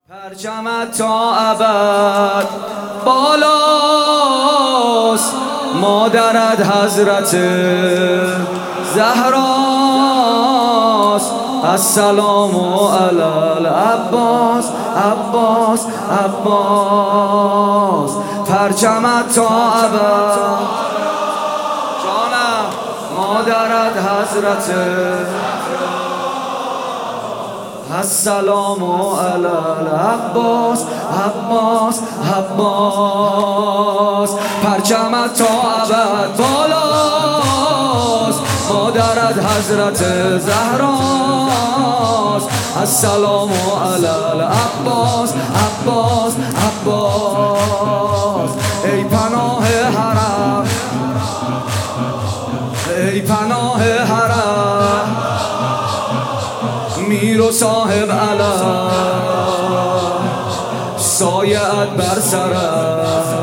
پرچمت تا ابد بالاست، مادرت حضرت زهراست. السلام علی العباس، عباس عباس. پرچمت تا ابد جانم، مادرت حضرت السلام علی العباس، عباس عباس. پرچمت تا ابد بالاست، مادرت حضرت زهراست. السلام علی العباس، عباس عباس. ای پناه حرم، ای پناه حرم، میر و صاحب علم، سایه‌ات بر سرم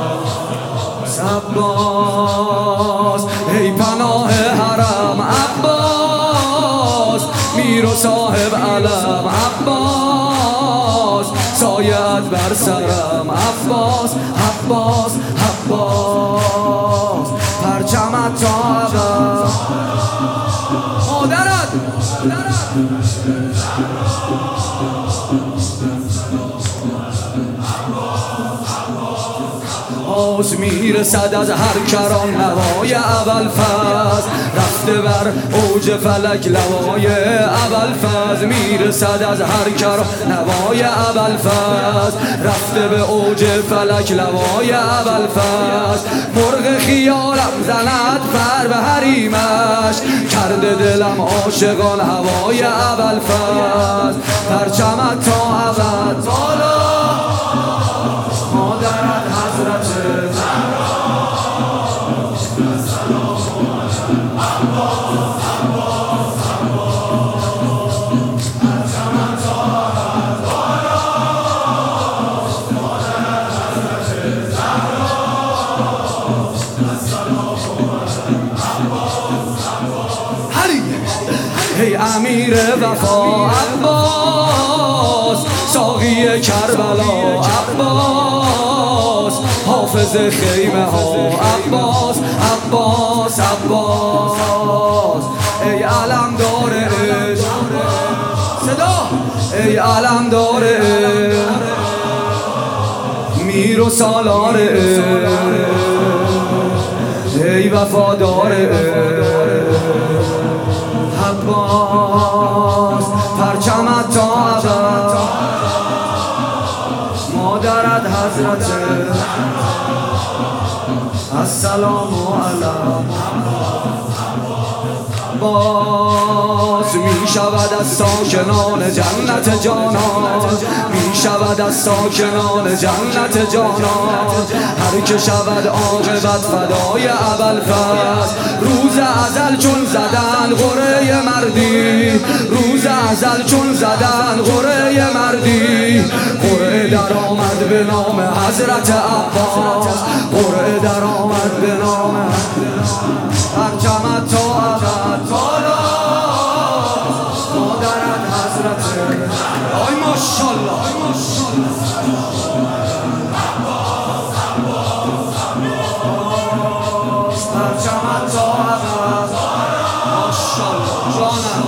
عباس. ای پناه حرم عباس، میر و صاحب علم عباس، سایه‌ات بر سرم عباس، عباس عباس. پرچمت تا ابد مادرت آز میرسد از هر کران نوای ابوالفضل، رفته بر اوج فلک لوای ابوالفضل. میرسد از هر کران نوای ابوالفضل، رفته به اوج فلک لوای ابوالفضل. مرغ خیالم زند پر به حریمش، کرده دلم عاشقان هوای ابوالفضل. پرچمت تا ابد بالا، مادرت حضرت ای امیر وفا عباس، ساقی کربلا عباس، حافظ خیمه ها عباس، عباس عباس. ای علمدار عشق صدا، ای علمدار عشق، میر و سالار عشق، ای وفادار عشق عباس. پرچمت تا ابد مادرت حضرت السلام علی باز. می شود از ساکنان جنت جانان، می شود از ساکنان جنت جانان، هر که شود عاقبت فدای ابوالفضل. روز ازل چون زدن قره مردی، روز ازل چون زدن قره مردی، قره در آمد به نام حضرت عباس، قره در آمد به نام. پرچمت تا ابد بالا، مادرت حضرت آی ماشاءالله، آی ماشاءالله. پرچمت تا ابد ماشاءالله جانم.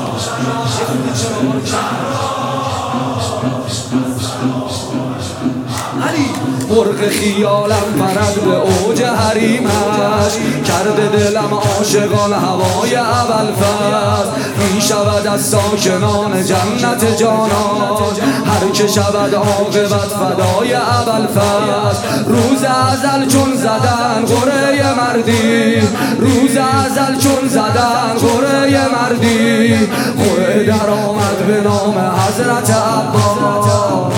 مرغ خیالم پرد به اوج حریمش، کرده دلم عاشقان هوای ابوالفضل. می شود از ساکنان جنت جانان، هر که شود عاقبت فدای ابوالفضل. روز ازل چون زدن قره مردی، روز ازل چون زدن قره مردی، قره در آمد به نام حضرت عباس.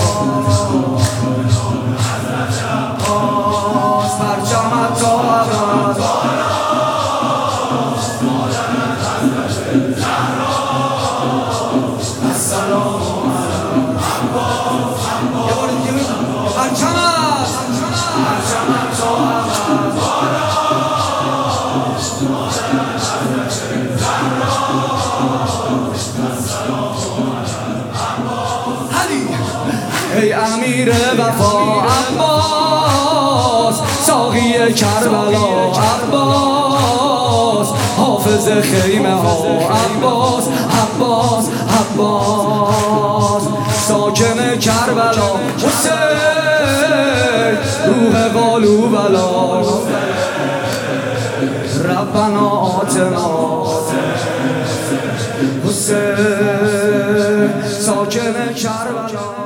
پرچمت تا ابد السلام علی عباس. یه بار دیگه بگو پرچمت، پرچمت تا ابد ای ای امیر وفا عباس، ساقی کربلا عباس، حافظ خیمه ها عباس عباس عباس، ساکن کربلا حسین روح قالو بلا، ربنا آتنا حسین ساکن کربلا.